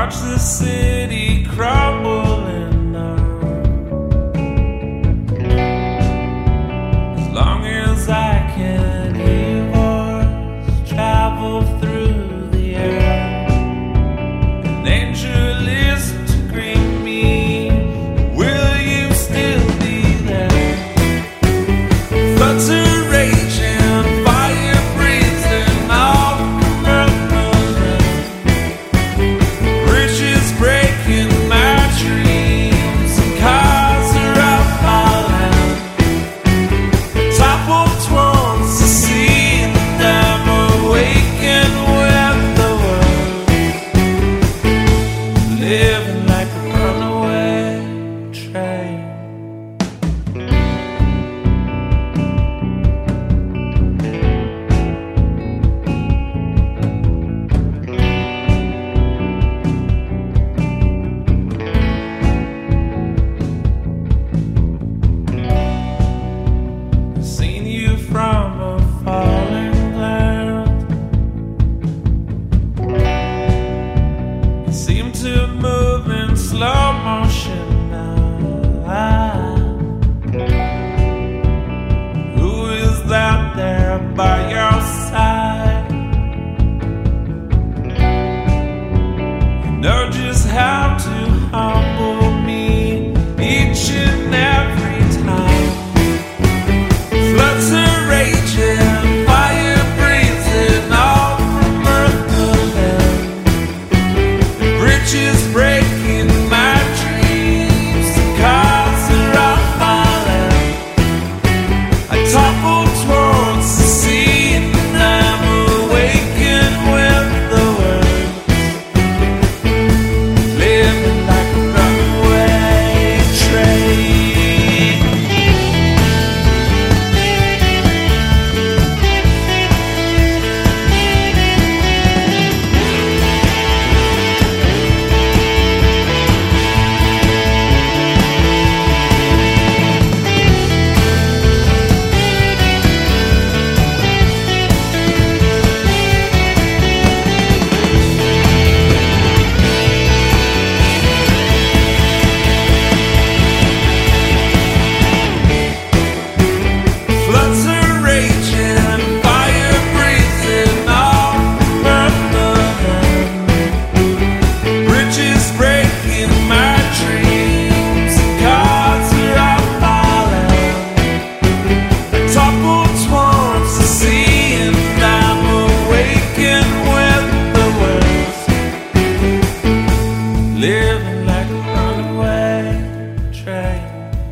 watch the city crumbling down. As long as I can hear voice travel through the air, an angel is to greet me. Will you still be there? Floods are raging, fire breathing all bridges breaking my dreams, and cars are out falling. Toppled once to see that I'm awakened with the world, living like a runaway train. Seen you from a falling cloud. You seem to move in slow motion now. Who is that there by your side? You know just how to humble me each and every time. Floods are raging, fire breathing all from earth to heaven. Bridges breaking my dreams, and cars are out falling. I topple towards the sea, and I'm awakened with the world, living like a runaway train. Floods are raging, fire breathing all earth to heaven. Bridges breaking my dreams, and cars are out falling. I toppled towards the sea, and I'm awakened with the world, living like a runaway train.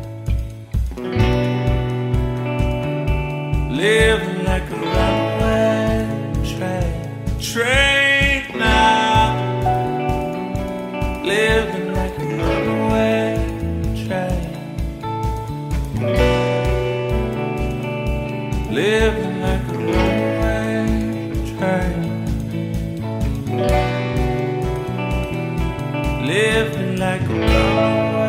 Living like a runaway train. Train now. Living like a runaway train. Living like a runaway train. Living like a runaway